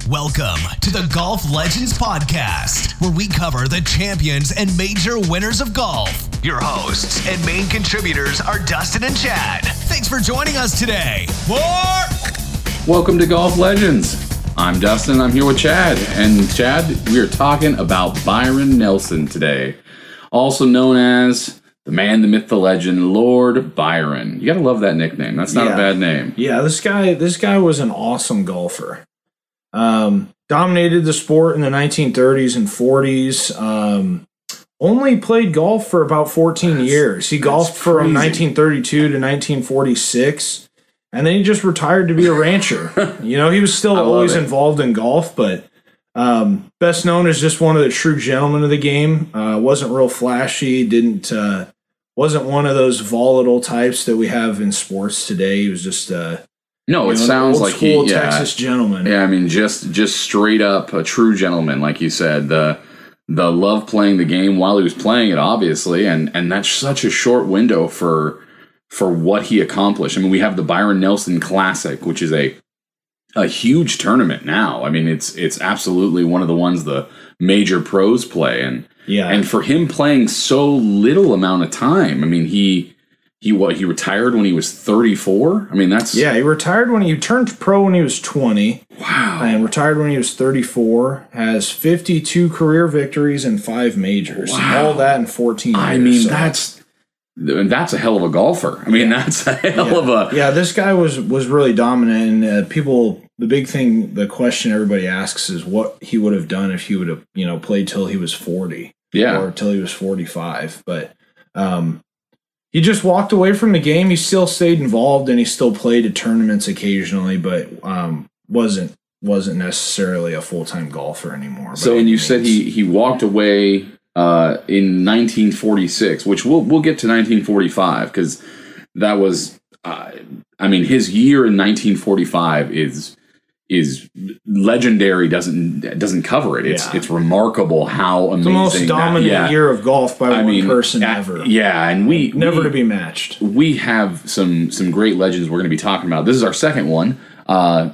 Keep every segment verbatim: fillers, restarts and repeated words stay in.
Welcome to the Golf Legends Podcast, where we cover the champions and major winners of golf. Your hosts and main contributors are Dustin and Chad. Thanks for joining us today. More! Welcome to Golf Legends. I'm Dustin, I'm here with Chad. And Chad, we are talking about Byron Nelson today, also known as the man, the myth, the legend, Lord Byron. You gotta love that nickname. That's not yeah. a bad name. Yeah, this guy this guy was an awesome golfer. Um, dominated the sport in the nineteen thirties and forties. Um, only played golf for about fourteen that's, years. He golfed from nineteen thirty-two to nineteen forty-six, and then he just retired to be a rancher. You know, he was still always it. involved in golf, but um, best known as just one of the true gentlemen of the game. Uh, wasn't real flashy, didn't uh, wasn't one of those volatile types that we have in sports today. He was just uh, no, it know, sounds old like school he, yeah, Texas gentleman. Yeah, I mean, just just straight up a true gentleman, like you said. The the love playing the game while he was playing it, obviously, and and that's such a short window for for what he accomplished. I mean, we have the Byron Nelson Classic, which is a a huge tournament now. I mean, it's it's absolutely one of the ones the major pros play, and yeah, and for him playing so little amount of time, I mean, he he what he retired when he was thirty-four. I mean, that's yeah, he retired when he turned pro when he was twenty. Wow, and retired when he was thirty-four. Has fifty-two career victories and five majors. Wow. All that in fourteen years. I mean, so. that's. That's a hell of a golfer. I mean, yeah. that's a hell yeah. of a... Yeah, this guy was was really dominant, and uh, people, the big thing, the question everybody asks is what he would have done if he would have, you know, played till he was forty. Yeah. Or till he was forty-five. But um, he just walked away from the game. He still stayed involved, and he still played at tournaments occasionally, but um, wasn't wasn't necessarily a full-time golfer anymore. So when you said he, he walked away... Uh, in nineteen forty-six, which we'll we'll get to nineteen forty-five because that was, uh, I mean, his year in nineteen forty-five is is legendary. Doesn't doesn't cover it. It's yeah. it's remarkable how amazing. The most dominant that, yeah. year of golf by I one mean, person uh, ever. Yeah, and we never we, to be matched. We have some some great legends we're going to be talking about. This is our second one. Uh,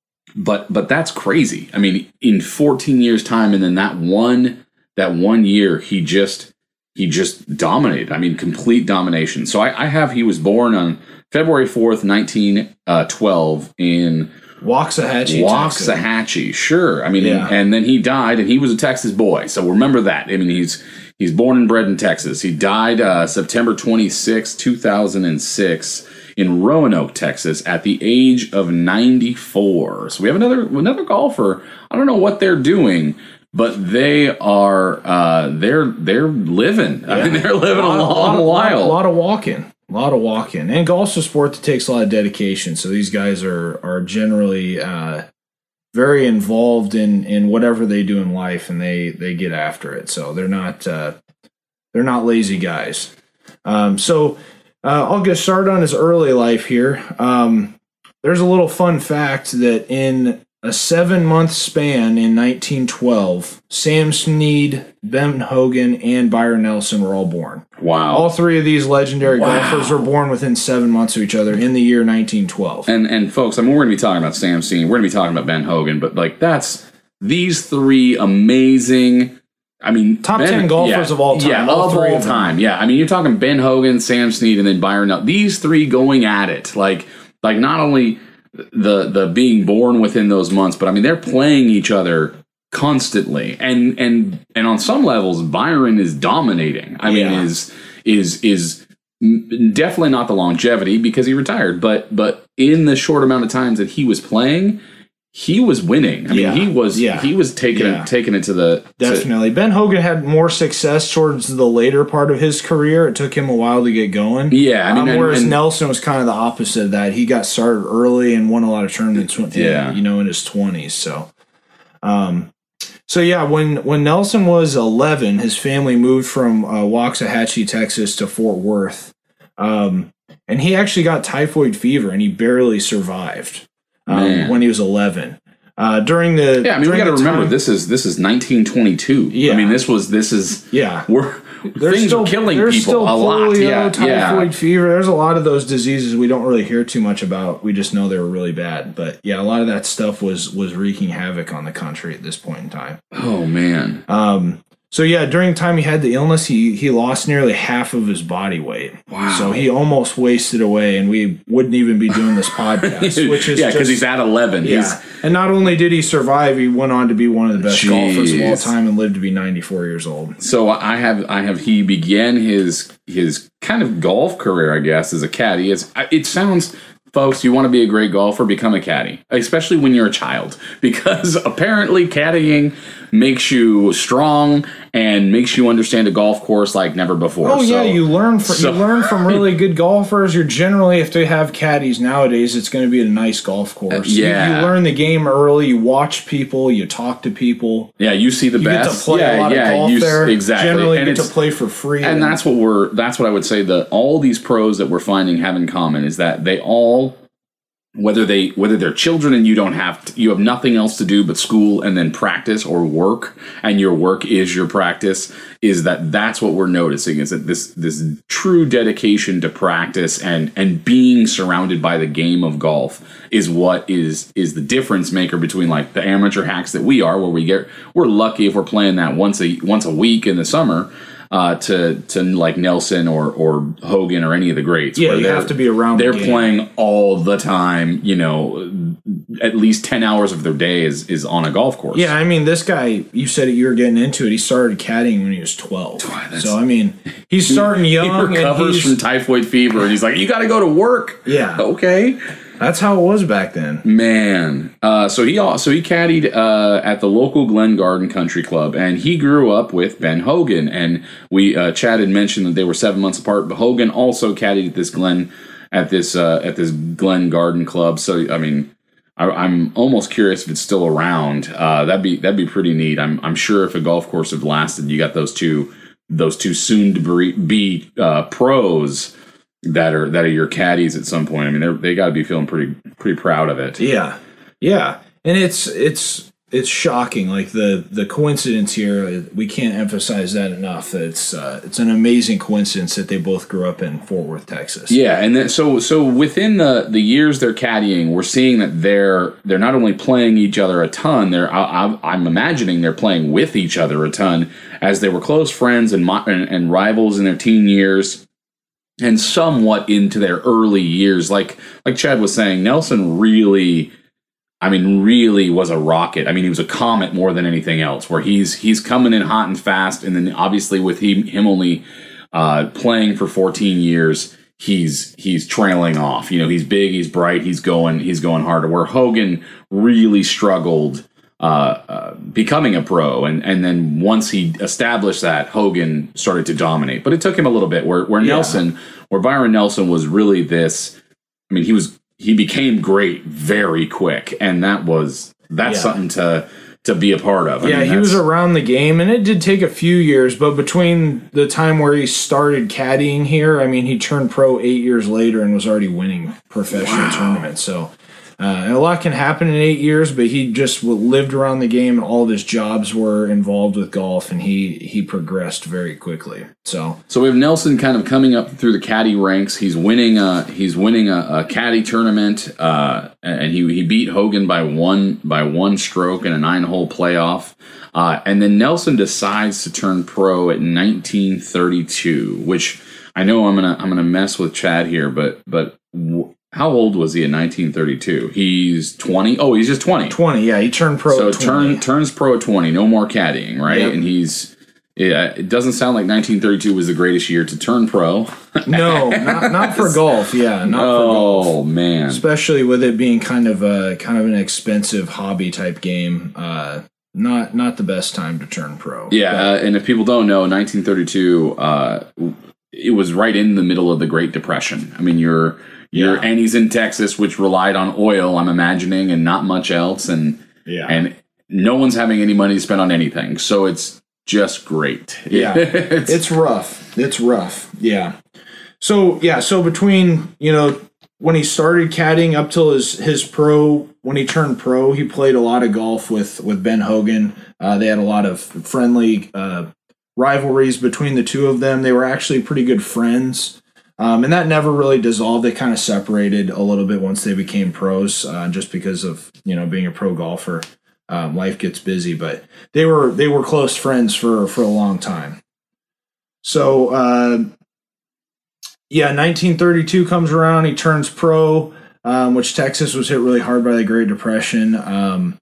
but but that's crazy. I mean, in fourteen years' time, and then that one. That one year, he just he just dominated. I mean, complete domination. So I, I have he was born on February fourth, nineteen twelve in Waxahachie, Waxahachie. Texas. Sure. I mean, yeah. and, and then he died, and he was a Texas boy. So remember that. I mean, he's he's born and bred in Texas. He died uh, September twenty-sixth, two thousand six in Roanoke, Texas, at the age of ninety-four. So we have another another golfer. I don't know what they're doing. But they are uh, they're they're living. Yeah. I mean, they're living a, lot, a long lot, while. A lot of walking, a lot of walking, and golf's a sport that takes a lot of dedication. So these guys are are generally uh, very involved in, in whatever they do in life, and they, they get after it. So they're not uh, they're not lazy guys. Um, so uh, I'll get started on his early life here. Um, there's a little fun fact that in a seven-month span in nineteen twelve, Sam Snead, Ben Hogan, and Byron Nelson were all born. Wow. All three of these legendary wow. golfers were born within seven months of each other in the year nineteen twelve. And, and folks, I mean, we're going to be talking about Sam Snead. We're going to be talking about Ben Hogan. But, like, that's these three amazing... I mean... Top Ben, ten golfers yeah, of all time. Yeah, all of three all of time. Yeah, I mean, you're talking Ben Hogan, Sam Snead, and then Byron Nelson. These three going at it. Like, like not only... the the being born within those months, but I mean they're playing each other constantly, and and and on some levels Byron is dominating. I yeah. mean is is is definitely not the longevity because he retired, but but in the short amount of times that he was playing, he was winning. I yeah. mean he was yeah. he was taking yeah. it taking it to the definitely. To, Ben Hogan had more success towards the later part of his career. It took him a while to get going. Yeah, I mean, um, and, whereas and, Nelson was kind of the opposite of that. He got started early and won a lot of tournaments. With, yeah, you know, in his twenties. So, um, so yeah, when when Nelson was eleven, his family moved from uh, Waxahachie, Texas, to Fort Worth, um, and he actually got typhoid fever, and he barely survived um, when he was eleven. Uh, during the yeah, I mean we got to remember time, this is this is nineteen twenty-two. Yeah, I mean this was this is yeah we're there's things still, are killing there's people still a polio, lot. Yeah, typhoid yeah. fever. There's a lot of those diseases we don't really hear too much about. We just know they were really bad. But yeah, a lot of that stuff was was wreaking havoc on the country at this point in time. Oh man. Um. So yeah, during the time he had the illness, he he lost nearly half of his body weight. Wow. So he almost wasted away, and we wouldn't even be doing this podcast, which is yeah, because just- he's at eleven. Yeah. He's, And not only did he survive, he went on to be one of the best Jeez. golfers of all time and lived to be ninety-four years old. So I have, I have. He began his his kind of golf career, I guess, as a caddy. It's, it sounds, folks, you want to be a great golfer, become a caddy, especially when you're a child, because apparently caddying makes you strong and makes you understand a golf course like never before. Oh so, yeah, you learn from so, you learn from really good golfers. You're generally, if they have caddies nowadays, it's going to be a nice golf course. Uh, yeah. you, you learn the game early. You watch people. You talk to people. Yeah, you see the You best. get to play yeah, a lot yeah, of golf you, there. Exactly. Generally, and you get it's, to play for free. And that's what we're. That's what I would say. That all these pros that we're finding have in common is that they all, whether they whether they're children and you don't have to, you have nothing else to do but school and then practice or work, and your work is your practice, is that that's what we're noticing, is that this this true dedication to practice and and being surrounded by the game of golf is what is is the difference maker between like the amateur hacks that we are, where we get we're lucky if we're playing that once a once a week in the summer. Uh, to to like Nelson or or Hogan or any of the greats. Yeah, where you they're- have to be around the They're game. playing all the time. You know, at least ten hours of their day is is on a golf course. Yeah, I mean, this guy, you said you were getting into it. He started caddying when he was twelve. So, I mean, he's starting he young. recovers and he's, from typhoid fever, and he's like, "You got to go to work." Yeah. Okay. That's how it was back then. Man, uh, so he also he caddied uh, at the local Glen Garden Country Club, and he grew up with Ben Hogan. And we uh, Chad had mentioned that they were seven months apart, but Hogan also caddied at this Glen at this uh, at this Glen Garden Club. So I mean, I, I'm almost curious if it's still around. Uh, that'd be that'd be pretty neat. I'm I'm sure if a golf course had lasted, you got those two those two soon to be uh, pros that are that are your caddies at some point. I mean, they they got to be feeling pretty pretty proud of it. Yeah, yeah, and it's it's it's shocking. Like the the coincidence here, we can't emphasize that enough. That it's uh, it's an amazing coincidence that they both grew up in Fort Worth, Texas. Yeah, and then so so within the the years they're caddying, we're seeing that they're they're not only playing each other a ton. They're I, I'm imagining they're playing with each other a ton, as they were close friends and and, and rivals in their teen years. And somewhat into their early years, like like Chad was saying, Nelson really, I mean, really was a rocket. I mean, he was a comet more than anything else. Where he's he's coming in hot and fast, and then obviously with him him only uh, playing for fourteen years, he's he's trailing off. You know, he's big, he's bright, he's going he's going harder. Where Hogan really struggled uh, uh, becoming a pro, and and then once he established that, Hogan started to dominate. But it took him a little bit. Where where Yeah. Nelson, where Byron Nelson was really this. I mean, he was he became great very quick, and that was that's Yeah. something to to be a part of. I Yeah, mean, he was that's- around the game, and it did take a few years, but between the time where he started caddying here, I mean, he turned pro eight years later and was already winning professional Wow. tournaments. So uh, a lot can happen in eight years, but he just lived around the game, and all of his jobs were involved with golf, and he he progressed very quickly. So So we have Nelson kind of coming up through the caddy ranks. He's winning a he's winning a, a caddy tournament, uh, and he he beat Hogan by one by one stroke in a nine hole playoff. Uh, and then Nelson decides to turn pro at nineteen thirty-two, which I know I'm gonna I'm gonna mess with Chad here, but but w- how old was he in nineteen thirty-two? He's twenty. Oh, he's just twenty. twenty, yeah, he turned pro So at twenty. turn turns pro at twenty. No more caddying, right? Yep. And he's. Yeah, it doesn't sound like nineteen thirty-two was the greatest year to turn pro. No, not not for golf. Yeah, not for golf. Oh man, Especially with it being kind of a kind of an expensive hobby type game. Uh, not not the best time to turn pro. yeah. Uh, and if people don't know, nineteen thirty-two, uh, it was right in the middle of the Great Depression. I mean, you're you're Yeah. and he's in Texas, which relied on oil, I'm imagining, and not much else, and Yeah. and no one's having any money to spend on anything, so it's just great. Yeah. it's, It's rough. It's rough. Yeah. So yeah, so between, you know, when he started caddying up till his his pro, when he turned pro, he played a lot of golf with with Ben Hogan. Uh, they had a lot of friendly uh, rivalries between the two of them. They were actually pretty good friends. Um, and that never really dissolved. They kind of separated a little bit once they became pros, uh, just because of, you know, being a pro golfer. Um, life gets busy, but they were they were close friends for, for a long time. So, uh, yeah, nineteen thirty-two comes around. He turns pro, um, which Texas was hit really hard by the Great Depression. Um,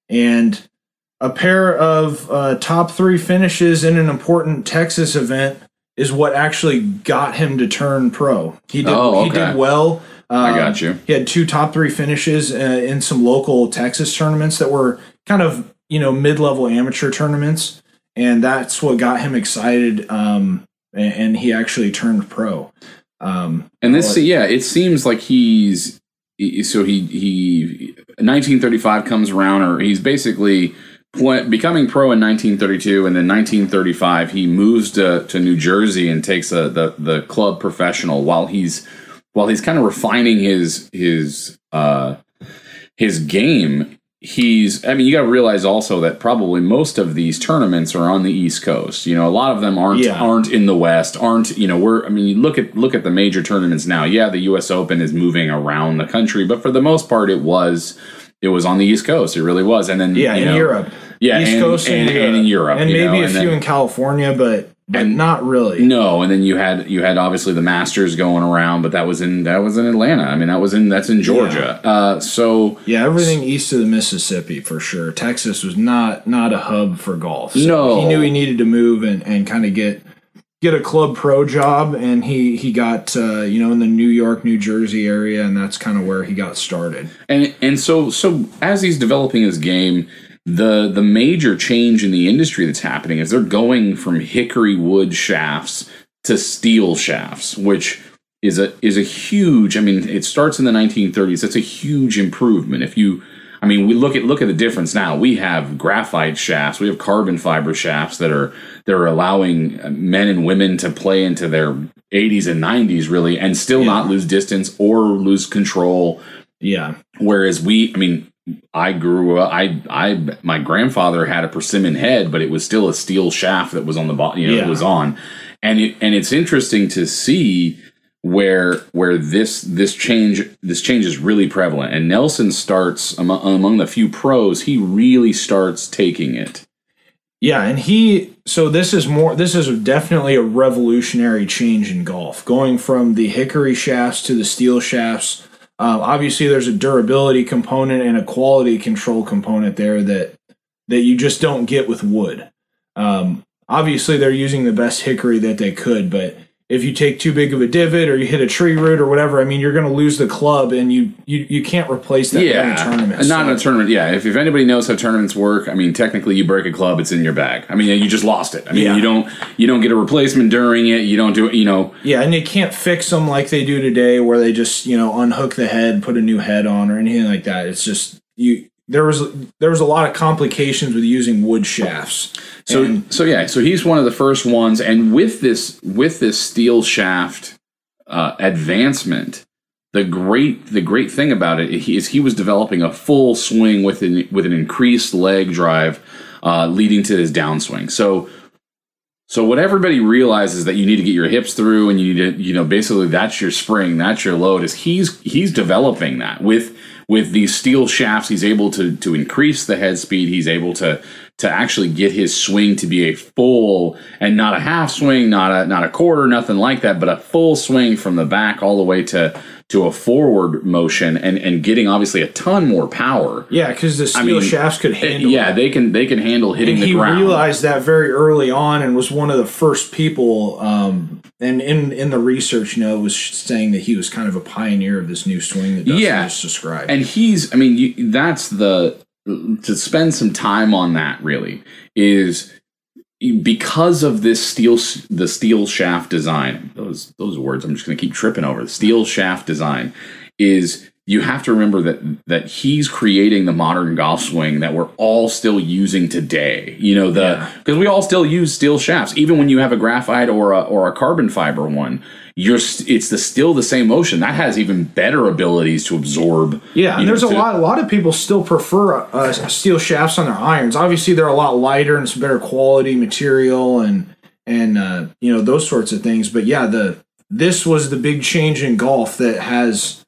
and a pair of uh, top three finishes in an important Texas event is what actually got him to turn pro. He did, oh, okay. he did well. Um, I got you. He had two top three finishes uh, in some local Texas tournaments that were kind of, you know, mid-level amateur tournaments, and that's what got him excited, um, and, and he actually turned pro. Um, and this, but, yeah, it seems like he's so he he nineteen thirty-five comes around, or he's basically play, becoming pro in nineteen thirty-two, and then nineteen thirty-five he moves to, to New Jersey and takes a, the the club professional while he's while he's kind of refining his his uh, his game. He's, I mean, you got to realize also that probably most of these tournaments are on the East Coast. You know, a lot of them aren't yeah. aren't in the West. Aren't you know? We're, I mean, you look at look at the major tournaments now. Yeah, the U S Open is moving around the country, but for the most part, it was it was on the East Coast. It really was. And then yeah, you in know, Europe, yeah, East and, Coast and, and, and in Europe, and maybe you know, a and few then, in California, but. But and not really. No, and then you had you had obviously the Masters going around, but that was in that was in Atlanta. I mean, that was in that's in Georgia. Yeah. Uh, so yeah, everything east of the Mississippi for sure. Texas was not not a hub for golf. So no, he knew he needed to move and, and kind of get get a club pro job, and he he got uh, you know in the New York, New Jersey area, and that's kind of where he got started. And and so so as he's developing his game. The the major change in the industry that's happening is they're going from hickory wood shafts to steel shafts, which is a is a huge. I mean, it starts in the nineteen thirties. That's a huge improvement. If you, I mean, we look at look at the difference now. We have graphite shafts. We have carbon fiber shafts that are that are allowing men and women to play into their eighties and nineties really, and still yeah. not lose distance or lose control. Yeah. Whereas we, I mean. I grew up. I, I, my grandfather had a persimmon head, but it was still a steel shaft that was on the bottom. You know, yeah. it was on, and it, and it's interesting to see where where this this change this change is really prevalent. And Nelson starts among, among the few pros. He really starts taking it. Yeah, and he. So this is more. This is definitely a revolutionary change in golf, going from the hickory shafts to the steel shafts. Uh, obviously, there's a durability component and a quality control component there that that you just don't get with wood. Um, obviously, they're using the best hickory that they could, but if you take too big of a divot or you hit a tree root or whatever, I mean, you're going to lose the club, and you you, you can't replace that yeah, in a tournament. Not so. in a tournament, yeah. If, if anybody knows how tournaments work, I mean, technically, you break a club, it's in your bag. I mean, you just lost it. I mean, yeah. you don't you don't get a replacement during it. You don't do it, you know. Yeah, and they can't fix them like they do today, where they just you know unhook the head, put a new head on, or anything like that. It's just you. There was there was a lot of complications with using wood shafts. So and, so yeah, so he's one of the first ones, and with this with this steel shaft uh, advancement, the great the great thing about it is he was developing a full swing with an with an increased leg drive, uh, leading to his downswing. So so what everybody realizes that you need to get your hips through, and you need to you know basically that's your spring, that's your load. Is he's he's developing that with. With these steel shafts, he's able to to increase the head speed. He's able to to actually get his swing to be a full and not a half swing, not a not a quarter, nothing like that, but a full swing from the back all the way to to a forward motion, and, and getting obviously a ton more power. Yeah, because the steel I mean, shafts could handle. Yeah, that. they can they can handle hitting and the he ground. He realized that very early on, and was one of the first people. Um, and in in the research, you know, was saying that he was kind of a pioneer of this new swing that Dustin yeah. just described. And he's, I mean, you, that's the to spend some time on that. Really is. Because of this steel, the steel shaft design, those those words I'm just going to keep tripping over. The steel shaft design is you have to remember that that he's creating the modern golf swing that we're all still using today. You know, the because yeah. we all still use steel shafts, even when you have a graphite or a or a carbon fiber one. You're it's the still the same motion that has even better abilities to absorb. Yeah, and there's know, a to, lot. A lot of people still prefer uh, steel shafts on their irons. Obviously, they're a lot lighter and it's better quality material, and and uh, you know, those sorts of things. But yeah, the this was the big change in golf that has,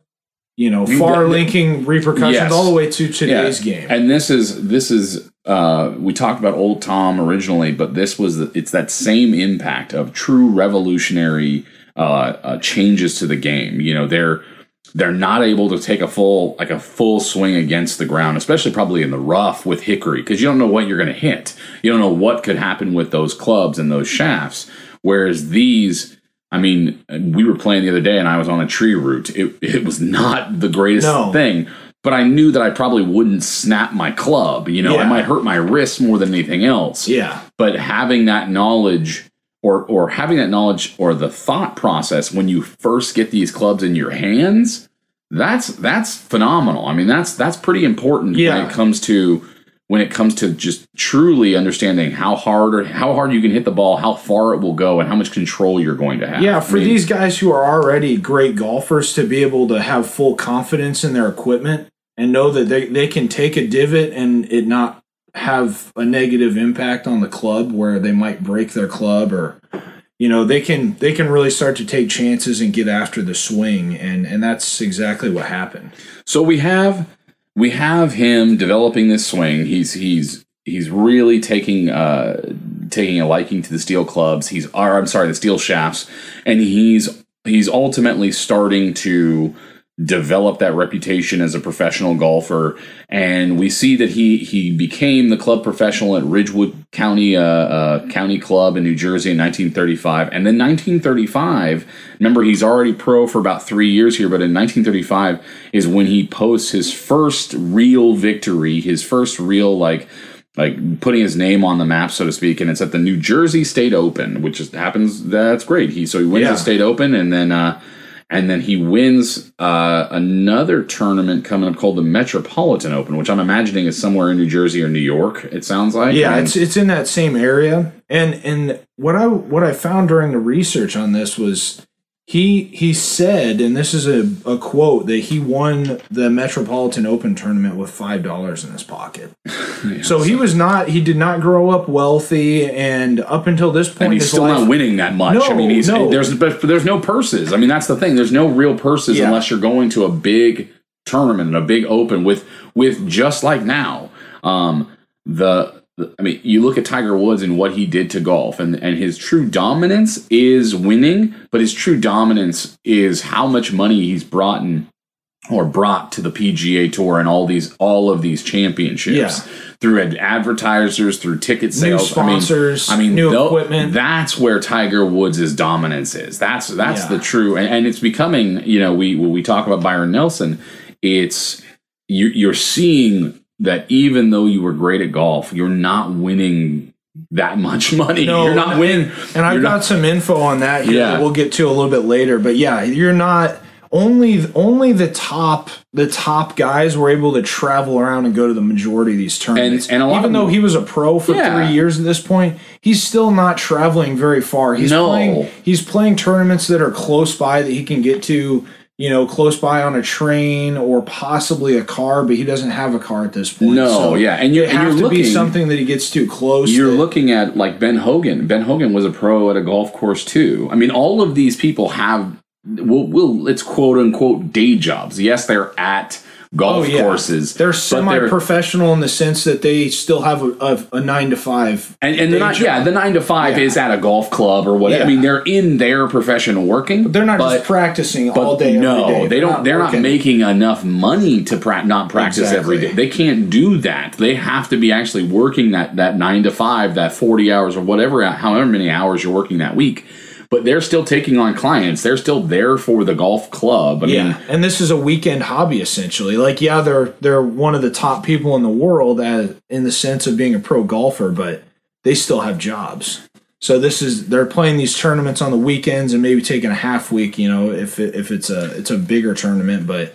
you know, far-linking repercussions yes. all the way to today's yeah. game. And this is this is uh, we talked about Old Tom originally, but this was the, it's that same impact of true revolutionary uh, uh, changes to the game. You know, they're they're not able to take a full like a full swing against the ground, especially probably in the rough with hickory, because you don't know what you're going to hit. You don't know what could happen with those clubs and those shafts. Whereas these, I mean, we were playing the other day and I was on a tree root. It, it was not the greatest no. thing, but I knew that I probably wouldn't snap my club. You know, yeah. it might hurt my wrist more than anything else. Yeah. But having that knowledge or or having that knowledge or the thought process when you first get these clubs in your hands, that's that's phenomenal. I mean, that's that's pretty important yeah. when it comes to when it comes to just truly understanding how hard or how hard you can hit the ball, how far it will go, and how much control you're going to have. Yeah, for I mean, these guys who are already great golfers to be able to have full confidence in their equipment and know that they, they can take a divot and it not have a negative impact on the club where they might break their club, or you know, they can they can really start to take chances and get after the swing, and, and that's exactly what happened. So we have We have him developing this swing. He's he's he's really taking uh, taking a liking to the steel clubs. He's or I'm sorry, the steel shafts, and he's he's ultimately starting to develop that reputation as a professional golfer. And we see that he he became the club professional at Ridgewood County uh, uh, County Club in New Jersey in nineteen thirty-five. And then nineteen thirty-five, remember, he's already pro for about three years here, but in nineteen thirty-five is when he posts his first real victory, his first real, like, like putting his name on the map, so to speak, and it's at the New Jersey State Open, which just happens. That's great. He so he wins yeah. the State Open, and then uh, and then he wins uh, another tournament coming up called the Metropolitan Open, which I'm imagining is somewhere in New Jersey or New York. It sounds like. Yeah, and it's it's in that same area. And and what I what I found during the research on this was he he said, and this is a, a quote, that he won the Metropolitan Open tournament with five dollars in his pocket. Yeah, so he was not he did not grow up wealthy, and up until this point, and he's his still life, not winning that much. No, I mean, he's no. there's there's no purses. I mean, that's the thing. There's no real purses yeah. unless you're going to a big tournament and a big Open with with just like now. Um, the I mean, you look at Tiger Woods and what he did to golf, and, and his true dominance is winning, but his true dominance is how much money he's brought in, or brought to the P G A Tour and all these all of these championships yeah. through advertisers, through ticket sales, new sponsors, I mean, I mean new th- equipment. That's where Tiger Woods' dominance is. That's that's yeah. the true, and, and it's becoming. You know, we when we talk about Byron Nelson, it's you, you're seeing that even though you were great at golf, you're not winning that much money. No, you're not winning. And I've got not, some info on that here yeah. that we'll get to a little bit later. But yeah, you're not only only the top the top guys were able to travel around and go to the majority of these tournaments. And, and a lot even of though he was a pro for yeah. three years at this point, he's still not traveling very far. He's no. playing he's playing tournaments that are close by that he can get to. You know, close by on a train or possibly a car, but he doesn't have a car at this point. No, so yeah, and you have and you're to looking, be something that he gets too close. You're that, looking at like Ben Hogan. Ben Hogan was a pro at a golf course too. I mean, all of these people have, we'll, we'll it's quote unquote day jobs. Yes, they're at golf oh, yeah. courses. They're semi-professional in the sense that they still have a, a, a nine to five. And, and the nine, yeah, the nine to five yeah. is at a golf club or whatever. Yeah. I mean, they're in their profession working. But they're not but, just practicing but all day. No, every day. they They're don't. Not they're working. not making enough money to pra- not practice exactly. every day. They can't do that. They have to be actually working that that nine to five, that forty hours or whatever, however many hours you're working that week. But they're still taking on clients. They're still there for the golf club. I yeah, mean, and this is a weekend hobby essentially. Like, yeah, they're they're one of the top people in the world as, in the sense of being a pro golfer, but they still have jobs. So this is they're playing these tournaments on the weekends and maybe taking a half week. You know, if it, if it's a it's a bigger tournament, but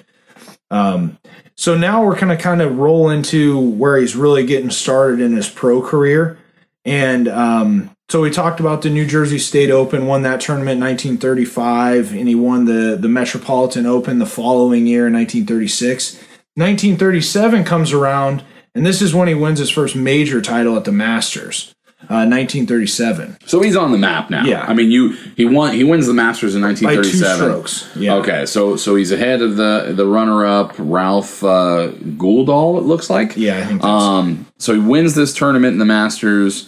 um, so now we're gonna kind of roll into where he's really getting started in his pro career, and um. So we talked about the New Jersey State Open, won that tournament in nineteen thirty-five, and he won the, the Metropolitan Open the following year in nineteen thirty-six. nineteen thirty-seven comes around, and this is when he wins his first major title at the Masters. Uh, nineteen thirty-seven. So he's on the map now. Yeah. I mean, you he won he wins the Masters in nineteen thirty-seven. By two strokes. Yeah. Okay, so so he's ahead of the the runner up Ralph uh, Gouldall. It looks like. Yeah, I think. That's um. So he wins this tournament in the Masters.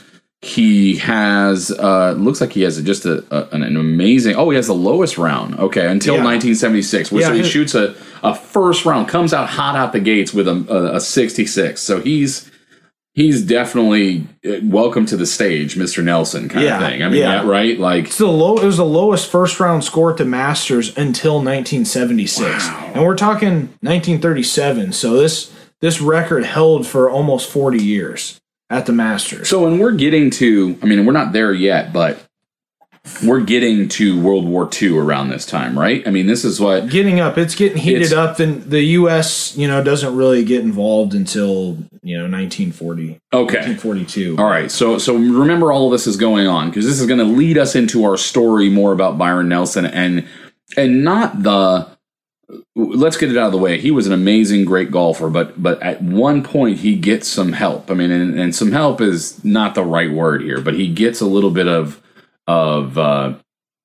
He has uh looks like he has just a, a an amazing. Oh, he has the lowest round. Okay, until yeah. nineteen seventy-six. Where Yeah, so he his, shoots a a first round, comes out hot out the gates with a a, a sixty-six. So he's. He's definitely uh, welcome to the stage, Mister Nelson kind yeah, of thing. I mean, yeah. yeah, right? Like it's the low. It was the lowest first round score at the Masters until nineteen seventy-six, wow. And we're talking nineteen thirty-seven. So this this record held for almost forty years at the Masters. So when we're getting to, I mean, we're not there yet, but we're getting to World War Two around this time, right? I mean, this is what getting up. It's getting heated it's, up. Then the U S, you know, doesn't really get involved until you know nineteen forty. Okay, nineteen forty-two. All right. So so remember, all of this is going on because this is going to lead us into our story more about Byron Nelson and and not the. Let's get it out of the way. He was an amazing, great golfer, but but at one point he gets some help. I mean, and, and some help is not the right word here, but he gets a little bit of. Of, uh,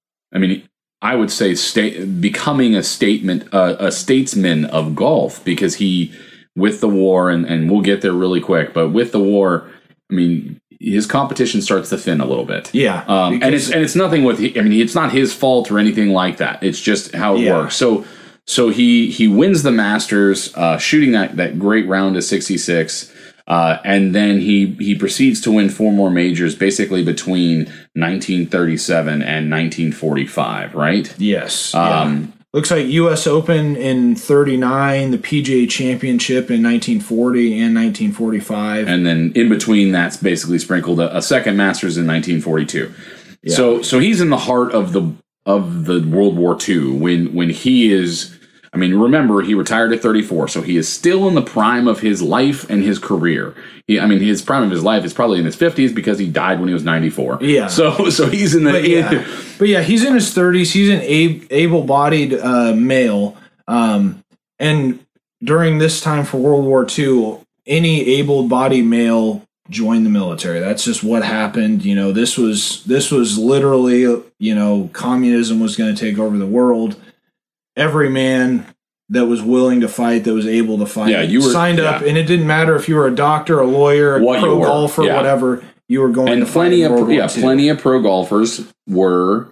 I mean, I would say state becoming a statement, uh, a statesman of golf because he, with the war, and, and we'll get there really quick, but with the war, I mean, his competition starts to thin a little bit. Yeah, um, and it's and it's nothing with. I mean, it's not his fault or anything like that. It's just how it yeah. works. So so he he wins the Masters, uh, shooting that that great round of sixty-six. Uh, and then he, he proceeds to win four more majors, basically between nineteen thirty-seven and nineteen forty-five, right? Yes. Um, yeah. Looks like U S Open in thirty-nine, the P G A Championship in nineteen forty and nineteen forty-five. And then in between that's basically sprinkled a, a second Masters in nineteen forty-two. Yeah. So so he's in the heart of the of the World War Two when when he is. I mean, remember, he retired at thirty-four, so he is still in the prime of his life and his career. He, I mean, his prime of his life is probably in his fifties because he died when he was ninety-four. Yeah. So so he's in the... But yeah, but yeah he's in his thirties. He's an able-bodied uh, male. Um, and during this time for World War Two, any able-bodied male joined the military. That's just what happened. You know, this was this was literally, you know, communism was going to take over the world. Every man that was willing to fight, that was able to fight, yeah, you were, signed yeah. up, and it didn't matter if you were a doctor, a lawyer, a what pro golfer, yeah. whatever. You were going and to plenty fight of World yeah, War Two. plenty of pro golfers were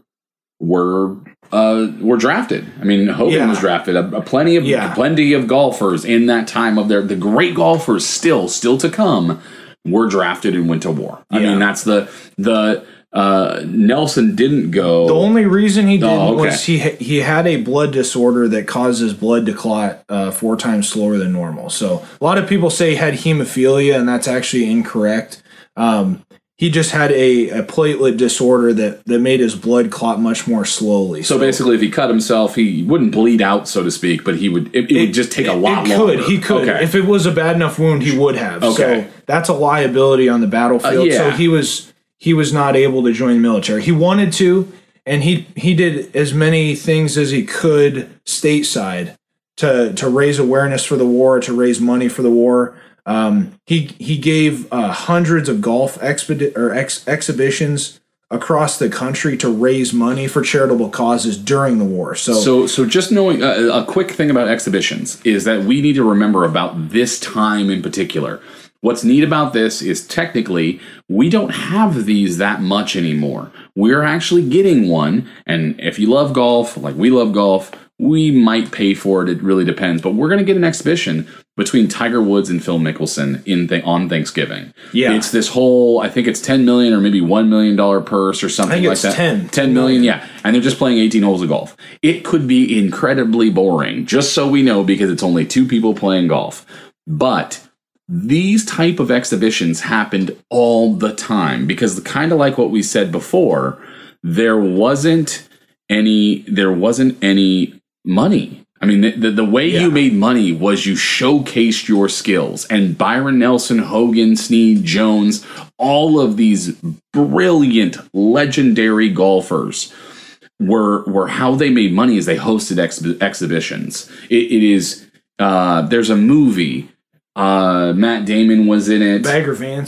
were uh, were drafted. I mean, Hogan yeah. was drafted. A, a plenty of yeah. plenty of golfers in that time of their the great golfers still still to come were drafted and went to war. I yeah. mean, that's the the. Uh, Nelson didn't go. The only reason he didn't oh, okay. was he ha- he had a blood disorder that causes blood to clot uh, four times slower than normal. So a lot of people say he had hemophilia, and that's actually incorrect. Um, he just had a, a platelet disorder that, that made his blood clot much more slowly. So, so basically, if he cut himself, he wouldn't bleed out, so to speak, but he would. It, it, it would just take a lot it longer. Could he could okay. if it was a bad enough wound, he would have. Okay. So that's a liability on the battlefield. Uh, yeah. So he was. He was not able to join the military. He wanted to, and he he did as many things as he could stateside to to raise awareness for the war, to raise money for the war. Um, he he gave uh, hundreds of golf expedi- or ex- exhibitions across the country to raise money for charitable causes during the war. So, so, so just knowing uh, a quick thing about exhibitions is that we need to remember about this time in particular. What's neat about this is technically we don't have these that much anymore. We're actually getting one, and if you love golf, like we love golf, we might pay for it. It really depends, but we're going to get an exhibition between Tiger Woods and Phil Mickelson in th- on Thanksgiving. Yeah, it's this whole. I think it's ten million or maybe one million dollar purse or something I think like it's that. ten, ten million, yeah, and they're just playing eighteen holes of golf. It could be incredibly boring, just so we know, because it's only two people playing golf, but. These type of exhibitions happened all the time because kind of like what we said before, there wasn't any there wasn't any money. I mean, the, the, the way yeah. you made money was you showcased your skills. And Byron Nelson, Hogan, Snead, Jones, all of these brilliant, legendary golfers were were how they made money is they hosted ex- exhibitions. It, it is uh, there's a movie. Uh, Matt Damon was in it. Bagger Vance.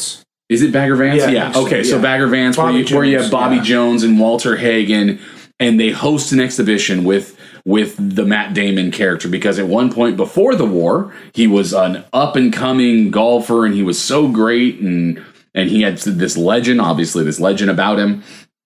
Is it Bagger Vance? Yeah, Yeah. so, Okay, yeah. so Bagger Vance, where Bobby you, where you Jones, have Bobby yeah. Jones and Walter Hagen, and they host an exhibition with with the Matt Damon character, because at one point before the war, he was an up and coming golfer, and he was so great, and and he had this legend, obviously this legend about him.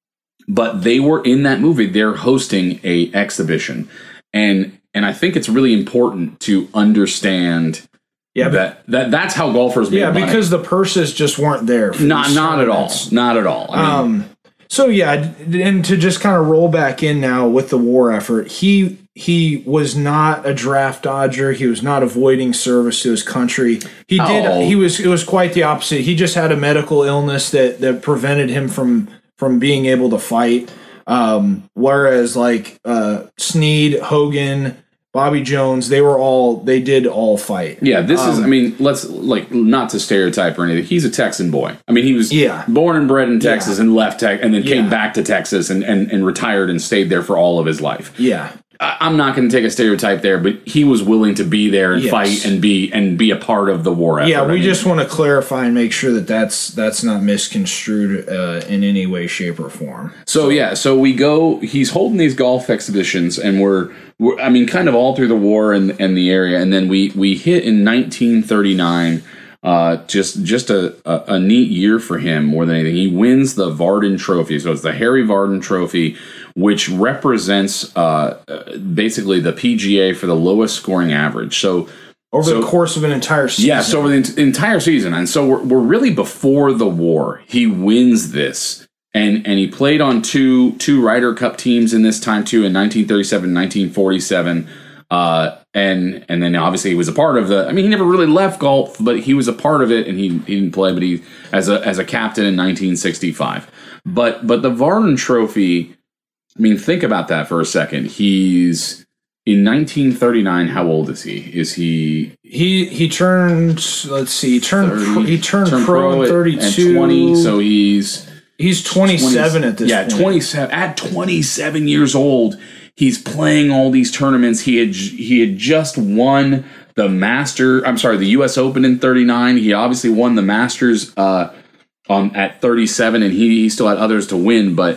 But they were in that movie. They're hosting a exhibition, and and I think it's really important to understand. Yeah, that, that that's how golfers make yeah, money. because the purses just weren't there. For Not these not at all. tournaments. Not at all. I mean, Um, so yeah, and to just kind of roll back in now with the war effort, he he was not a draft dodger. He was not avoiding service to his country. He did. Oh. He was. It was quite the opposite. He just had a medical illness that that prevented him from from being able to fight. Um, whereas like uh, Snead, Hogan, Bobby Jones, they were all, they did all fight. Yeah, this um, is, I mean, let's, like, not to stereotype or anything. He's a Texan boy. I mean, he was Yeah. born and bred in Texas Yeah. and left Tex and then came Yeah. back to Texas and, and, and retired and stayed there for all of his life. Yeah. I, I'm not going to take a stereotype there, but he was willing to be there and Yes. fight and be and be a part of the war effort. Yeah, I we mean, just want to clarify and make sure that that's that's not misconstrued uh, in any way, shape, or form. So yeah, so we go. He's holding these golf exhibitions, and we're, we're I mean, kind of all through the war and and the area, and then we we hit in nineteen thirty-nine. Uh, just just a, a a neat year for him more than anything. He wins the Varden Trophy, so it's the Harry Varden Trophy, which represents uh basically the P G A for the lowest scoring average. So. Over So- the course of an entire season. Yes, over the ent- entire season, and so we're, we're really before the war. He wins this, and and he played on two two Ryder Cup teams in this time too, in nineteen thirty-seven, nineteen forty-seven, uh, and and then obviously he was a part of the. I mean, he never really left golf, but he was a part of it, and he, he didn't play, but he as a as a captain in nineteen sixty-five. But but the Varden Trophy. I mean, think about that for a second. He's in nineteen thirty-nine. How old is he? Is he? He he turned. Let's see. He turned. thirty, pro, he turned, turned pro, at- in thirty-two. at twenty, so he's he's twenty-seven twenty at this yeah, point. twenty-seven. At twenty-seven years old, he's playing all these tournaments. He had he had just won the Master. I'm sorry, the U S Open in thirty-nine. He obviously won the Masters uh, on at thirty-seven, and he, he still had others to win. But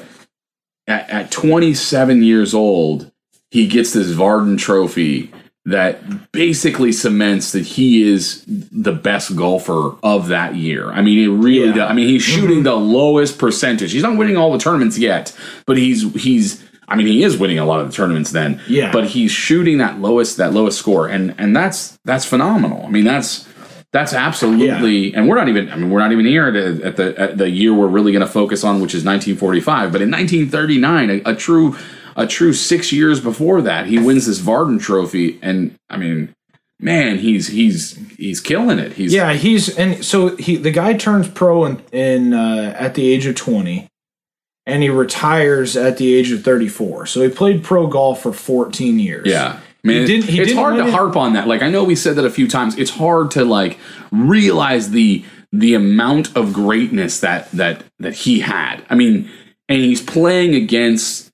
at, at twenty-seven years old, he gets this Varden Trophy that basically cements that he is the best golfer of that year. I mean, it really Yeah. does. I mean, he's shooting the lowest percentage. He's not winning all the tournaments yet, but he's he's. I mean, he is winning a lot of the tournaments then. Yeah. But he's shooting that lowest that lowest score, and and that's that's phenomenal. I mean, that's that's absolutely. And we're not even. I mean, we're not even here at, at the at the year we're really going to focus on, which is nineteen forty-five. But in nineteen thirty-nine, a, a true. A true six years before that, he wins this Varden Trophy, and I mean, man, he's he's he's killing it. He's Yeah, he's and so he the guy turns pro in, in uh, at the age of twenty, and he retires at the age of thirty-four. So he played pro golf for fourteen years. yeah. I mean, He didn't- he it's didn't hard to win it- harp on that. Like I know we said that a few times. It's hard to like realize the the amount of greatness that that that he had. I mean, and he's playing against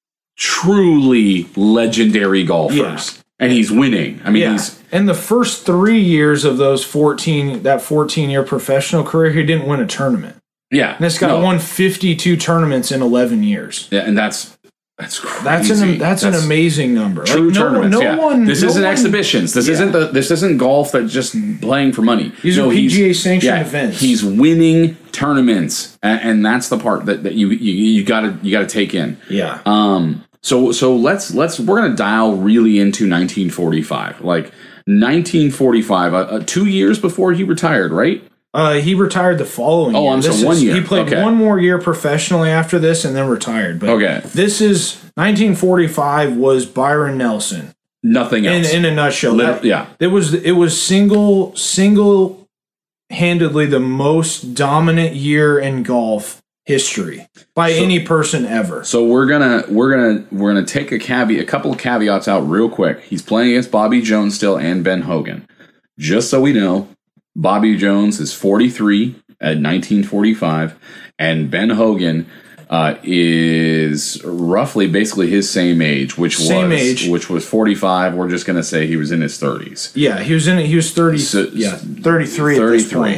truly legendary golfers, Yeah. and he's winning. I mean, Yeah. he's And the first three years of those fourteen that fourteen year professional career, he didn't win a tournament. yeah. And this guy no. won fifty-two tournaments in eleven years. Yeah, and that's that's crazy. That's an that's, an amazing number. True Like, no, tournaments. no yeah. one. This no isn't one- exhibitions. This Yeah. isn't the. This isn't golf that's just playing for money. These are he's- P G A sanctioned yeah, events. He's winning tournaments, and, and that's the part that, that you you you gotta you gotta take in. Yeah. Um. So so let's let's we're gonna dial really into nineteen forty-five, like nineteen forty-five, uh, uh, two years before he retired, right? Uh, he retired the following Oh, year. I'm This sorry, one is- year. He played Okay. one more year professionally after this and then retired. But Okay. this is nineteen forty-five was Byron Nelson Nothing in, else. in a nutshell. Lit- That- yeah. It was it was single single handedly the most dominant year in golf history by any person ever. So we're gonna we're gonna we're gonna take a caveat, a couple of caveats out real quick. He's playing against Bobby Jones still and Ben Hogan. Just so we know, Bobby Jones is forty-three at nineteen forty-five, and Ben Hogan uh, is roughly basically his same age, which Same was age. which was forty-five. We're just gonna say he was in his thirties. Yeah, he was in it. He was thirty. So- yeah, thirty-three. At this thirty-three. point.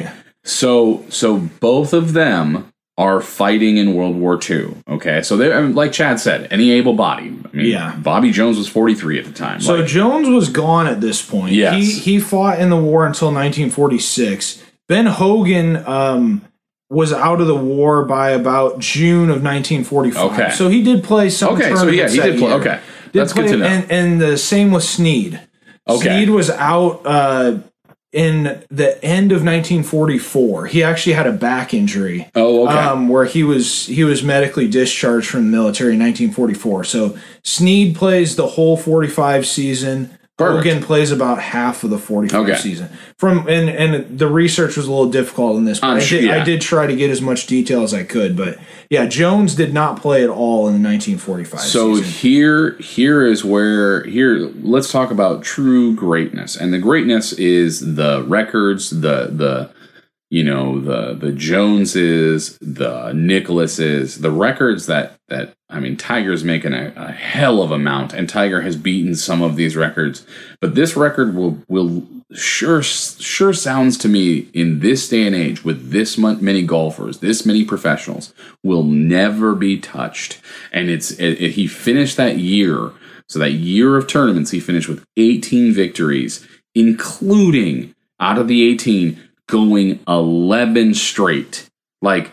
So, so both of them are fighting in World War Two. Okay, so they, I mean, like Chad said, any able-bodied. I mean, Yeah. Bobby Jones was forty-three at the time. So Like, Jones was gone at this point. Yes. He he fought in the war until nineteen forty-six. Ben Hogan um, was out of the war by about June of nineteen forty-five. Okay. So he did play some okay, so tournaments yeah, he that did play. year. Okay, Did that's play, good to know. And, and the same with Sneed. Okay. Sneed was out uh, in the end of nineteen forty-four. He actually had a back injury. Oh, okay. Um, where he was he was medically discharged from the military in nineteen forty-four. So Sneed plays the whole forty-five season. Perfect. Hogan plays about half of the forty-five Okay. season. From and and the research was a little difficult in this, but I'm I sure- did, yeah. I did try to get as much detail as I could. But yeah, Jones did not play at all in the nineteen forty-five So season. here, here is where here. Let's talk about true greatness, and the greatness is the records, the the you know the the Joneses, the Nicholases, the records that that I mean, Tiger's making a, a hell of a mount, and Tiger has beaten some of these records, but this record will will sure sure sounds to me in this day and age with this many golfers, this many professionals, will never be touched. And it's it, it, he finished that year, so that year of tournaments, he finished with eighteen victories, including out of the eighteen going eleven straight. Like,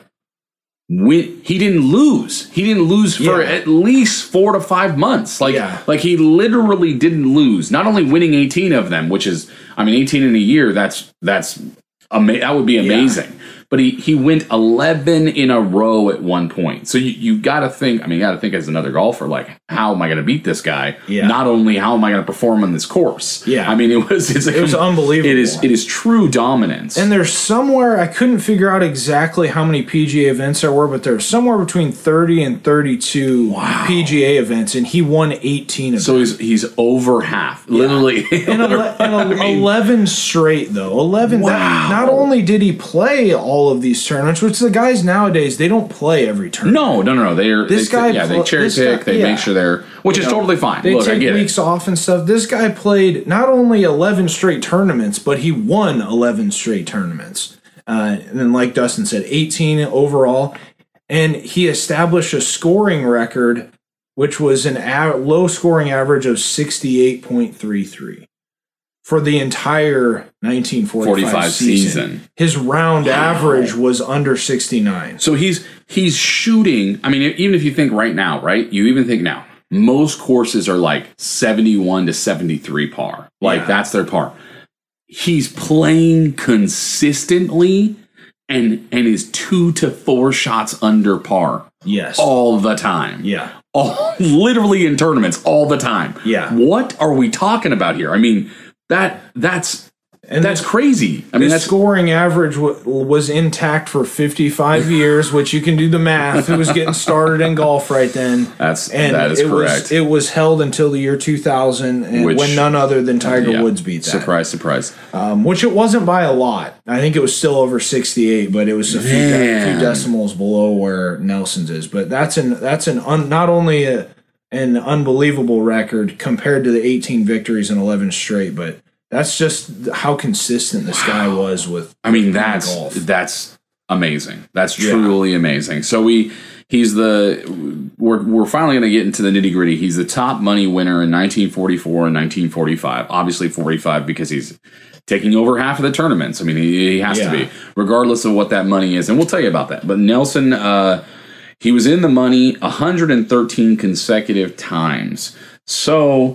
Win, he didn't lose. He didn't lose for Yeah. at least four to five months. Like, Yeah. like he literally didn't lose. Not only winning eighteen of them, which is, I mean, eighteen in a year. That's that's ama- that would be amazing. But he he went eleven in a row at one point. So you you got to think. I mean, you got to think as another golfer, like, how am I going to beat this guy? Yeah. Not only how am I going to perform on this course. Yeah. I mean, it was it's a, It was unbelievable. It is it is true dominance. And there's somewhere, I couldn't figure out exactly how many P G A events there were, but there's somewhere between thirty and thirty-two P G A events, and he won eighteen of so them. he's he's over half, literally. And, ele- and ele- I mean, eleven straight, though. eleven. Wow. That, not only did he play all of these tournaments, which the guys nowadays, they don't play every tournament. No, no, no, no. They're This they, guy yeah, they pl- cherry this pick. guy- they yeah. make sure they're, which is know, totally fine. They Look, I take get weeks it. off and stuff. This guy played not only eleven straight tournaments, but he won eleven straight tournaments. Uh, and then, like Dustin said, eighteen overall. And he established a scoring record, which was an a- low scoring average of sixty-eight point three three for the entire nineteen forty-five forty-five season. season. His round average was under sixty-nine. So he's he's shooting. I mean, even if you think right now, right? You even think now, most courses are like seventy-one to seventy-three par. Like Yeah. that's their par. He's playing consistently, and and is two to four shots under par Yes. all the time. Yeah. all literally in tournaments all the time. Yeah. What are we talking about here? I mean, that that's And that's crazy. I mean, His that's scoring average w- was intact for fifty-five years, which you can do the math. It was getting started in golf right then. That's- and that is it correct. Was, it was held until the year two thousand, and Which- when none other than Tiger yeah. Woods beat that. Surprise, surprise. Um, which it wasn't by a lot. I think it was still over sixty-eight, but it was a few, de- Man. few decimals below where Nelson's is. But that's an that's an un, not only a, an unbelievable record compared to the eighteen victories and eleven straight, but that's just how consistent this guy was with. I mean, with that's golf. that's amazing. That's Yeah. truly amazing. So we he's the we're we're finally going to get into the nitty gritty. He's the top money winner in nineteen forty-four and nineteen forty-five. Obviously forty-five because he's taking over half of the tournaments. I mean, he, he has Yeah. to be, regardless of what that money is. And we'll tell you about that. But Nelson, uh, he was in the money one hundred thirteen consecutive times. So,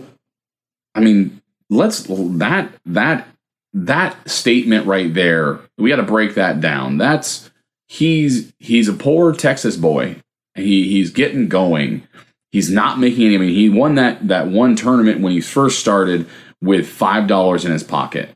I mean, let's that that that statement right there. We got to break that down. That's he's he's a poor Texas boy. He he's getting going. He's not making any. I mean, he won that that one tournament when he first started with five dollars in his pocket.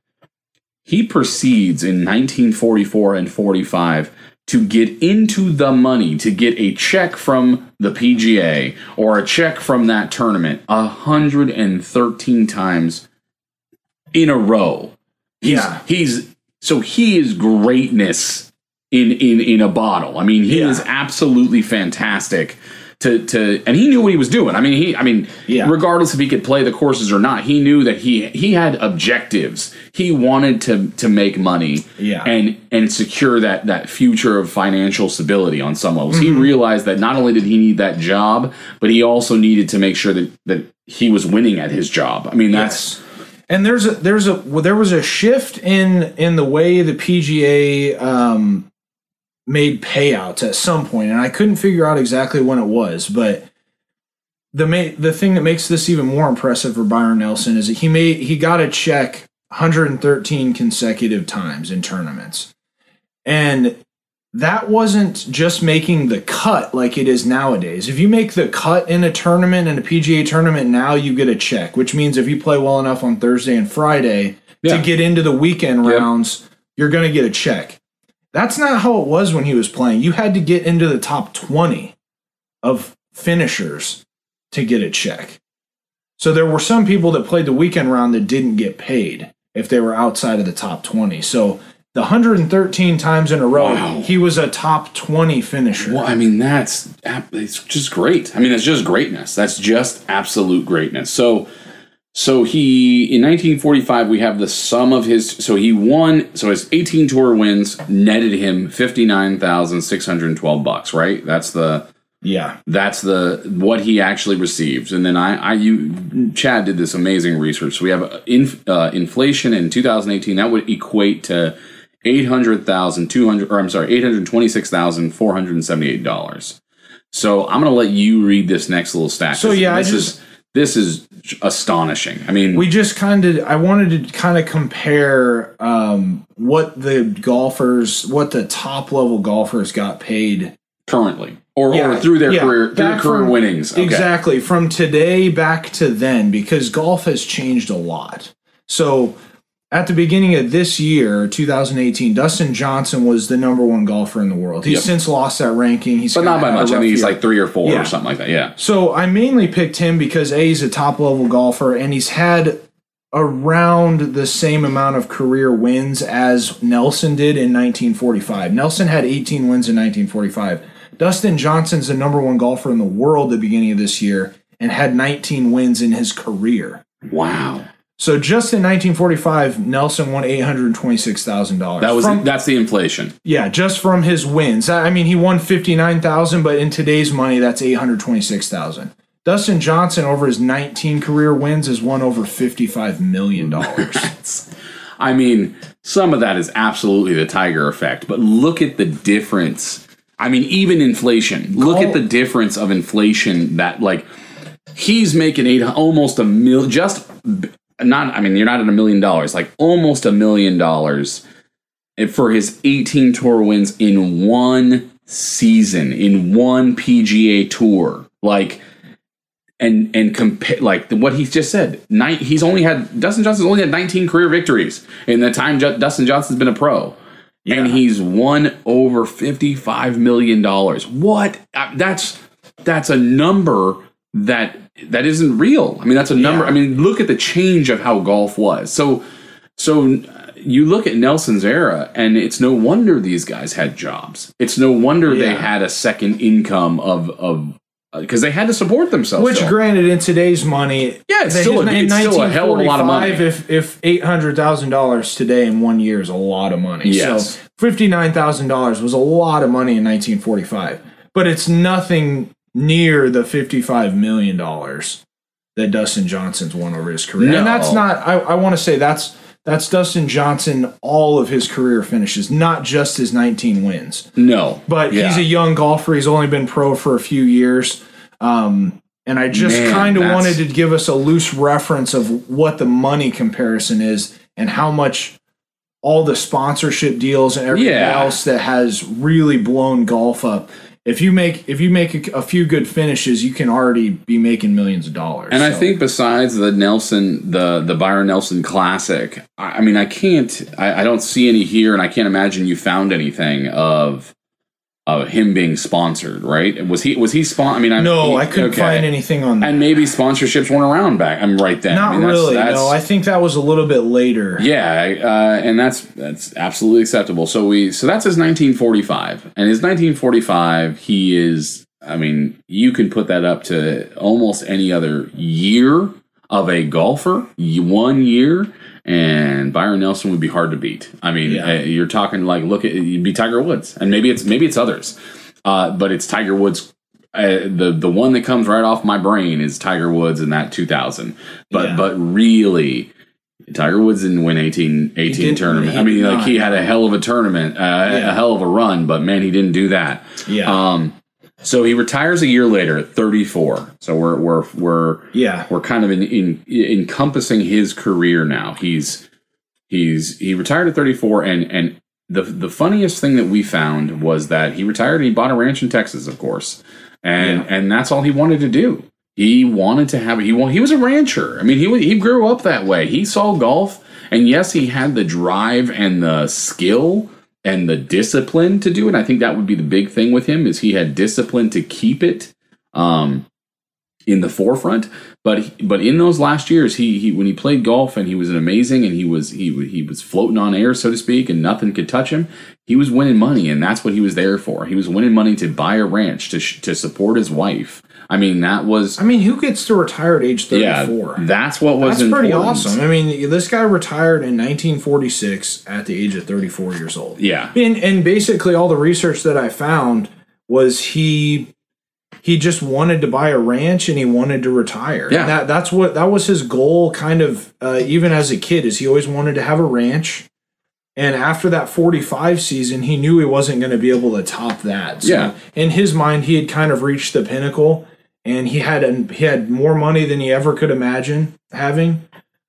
He proceeds in nineteen forty-four and forty-five to get into the money, to get a check from the P G A or a check from that tournament one hundred thirteen times in a row. He's, Yeah. He's so he is greatness in in in a bottle. I mean, he Yeah. is absolutely fantastic. to to and he knew what he was doing. I mean, he I mean, yeah. regardless if he could play the courses or not, he knew that he he had objectives. He wanted to to make money yeah. and and secure that that future of financial stability on some levels. Mm-hmm. He realized that not only did he need that job, but he also needed to make sure that that he was winning at his job. I mean, that's yes. And there's a there's a well, there was a shift in in the way the P G A um, made payouts at some point, and I couldn't figure out exactly when it was. But the ma- the thing that makes this even more impressive for Byron Nelson is that he made he got a check one hundred thirteen consecutive times in tournaments, and that wasn't just making the cut like it is nowadays. If you make the cut in a tournament, in a P G A tournament, now you get a check, which means if you play well enough on Thursday and Friday yeah. to get into the weekend yep. rounds, you're going to get a check. That's not how it was when he was playing. You had to get into the top twenty of finishers to get a check. So there were some people that played the weekend round that didn't get paid if they were outside of the top twenty. So the one hundred thirteen times in a row, wow. he was a top twenty finisher. Well, I mean, that's it's just great. I mean, that's just greatness. That's just absolute greatness. So, so he in nineteen forty-five, we have the sum of his. So he won. So his eighteen tour wins netted him fifty-nine thousand six hundred twelve bucks. Right. That's the yeah. That's the what he actually received. And then I, I, you, Chad did this amazing research. So we have in, uh, inflation in two thousand eighteen that would equate to eight hundred thousand two hundred, or I'm sorry, eight hundred twenty-six thousand four hundred seventy-eight dollars. So I'm going to let you read this next little stat. So yeah, this I just, is this is astonishing. I mean, we just kind of I wanted to kind of compare um, what the golfers, what the top level golfers got paid currently, or, yeah, or through their yeah, career, through their career from, winnings. Okay. Exactly, from today back to then, because golf has changed a lot. So at the beginning of this year, two thousand eighteen, Dustin Johnson was the number one golfer in the world. He's yep. since lost that ranking. He's but not by much. I mean, he's year. like three or four yeah. or something like that. Yeah. So I mainly picked him because A, he's a top-level golfer, and he's had around the same amount of career wins as Nelson did in nineteen forty-five. Nelson had eighteen wins in nineteen forty-five. Dustin Johnson's the number one golfer in the world at the beginning of this year and had nineteen wins in his career. Wow. So just in nineteen forty-five, Nelson won eight hundred twenty-six thousand dollars. That was from, that's the inflation. Yeah, just from his wins. I mean, he won fifty-nine thousand dollars, but in today's money, that's eight hundred twenty-six thousand dollars. Dustin Johnson, over his nineteen career wins, has won over fifty-five million dollars. I mean, some of that is absolutely the Tiger effect, but look at the difference. I mean, even inflation. Look Call, at the difference of inflation that, like, he's making eight, almost a mil, just not, I mean, you're not at a million dollars, like almost a million dollars for his eighteen tour wins in one season, in one P G A tour. Like, and, and compare, like what he just said, nine, he's only had, Dustin Johnson's only had nineteen career victories in the time J- Dustin Johnson's been a pro. Yeah. And he's won over fifty-five million dollars. What? That's, that's a number that, that isn't real. I mean, that's a number. Yeah. I mean, look at the change of how golf was. So, so you look at Nelson's era, and it's no wonder these guys had jobs. It's no wonder yeah. they had a second income of, of, because uh, they had to support themselves. Which, still. granted, in today's money, yeah, it's, still a, it's still a hell of a lot of money. If if eight hundred thousand dollars today in one year is a lot of money, yes. so fifty nine thousand dollars was a lot of money in nineteen forty five. But it's nothing near the fifty five million dollars that Dustin Johnson's won over his career, no. and that's not. I, I want to say that's that's Dustin Johnson. All of his career finishes, not just his nineteen wins. No, but yeah. he's a young golfer. He's only been pro for a few years. Um, and I just kind of wanted to give us a loose reference of what the money comparison is and how much all the sponsorship deals and everything yeah. else that has really blown golf up. If you make if you make a, a few good finishes, you can already be making millions of dollars. And so. I think besides the Nelson, the the Byron Nelson Classic, I, I mean, I can't, I, I don't see any here, and I can't imagine you found anything of of him being sponsored, right? Was he was he spon? I mean, I no, he, I couldn't okay. find anything on that. And maybe sponsorships weren't around back. I'm right then. Not I mean, that's, really. That's, no, I think that was a little bit later. Yeah, uh, and that's that's absolutely acceptable. So we so that's his nineteen forty-five, and his nineteen forty-five, he is I mean, you can put that up to almost any other year of a golfer, one year, and Byron Nelson would be hard to beat. I mean, yeah. uh, you're talking like, look at you'd be Tiger Woods, and maybe it's maybe it's others, uh, but it's Tiger Woods. Uh, the the one that comes right off my brain is Tiger Woods in that two thousand. But yeah. but really, Tiger Woods didn't win eighteen, eighteen tournament. I mean, like he had a hell of a tournament, uh, yeah. a hell of a run, but man, he didn't do that. Yeah. Um, so he retires a year later at thirty-four. So we're we're we're yeah we're kind of in, in encompassing his career now. He's he's he retired at thirty-four, and and the the funniest thing that we found was that he retired and he bought a ranch in Texas, of course, and yeah. and that's all he wanted to do. He wanted to have he he was a rancher. I mean, he he grew up that way. He saw golf, and yes, he had the drive and the skill and the discipline to do it. I think that would be the big thing with him, is he had discipline to keep it um, in the forefront. But but in those last years, he he when he played golf and he was an amazing, and he was he he was floating on air, so to speak, and nothing could touch him. He was winning money, and that's what he was there for. He was winning money to buy a ranch to sh- to support his wife. I mean, that was... I mean, who gets to retire at age thirty-four? Yeah, that's what was That's important. pretty awesome. I mean, this guy retired in nineteen forty-six at the age of thirty-four years old. Yeah. And, and basically all the research that I found was he he just wanted to buy a ranch and he wanted to retire. Yeah. That, that's what, that was his goal kind of, uh, even as a kid, is he always wanted to have a ranch. And after that forty-five season, he knew he wasn't going to be able to top that. So yeah. in his mind, he had kind of reached the pinnacle. And he had a, he had more money than he ever could imagine having,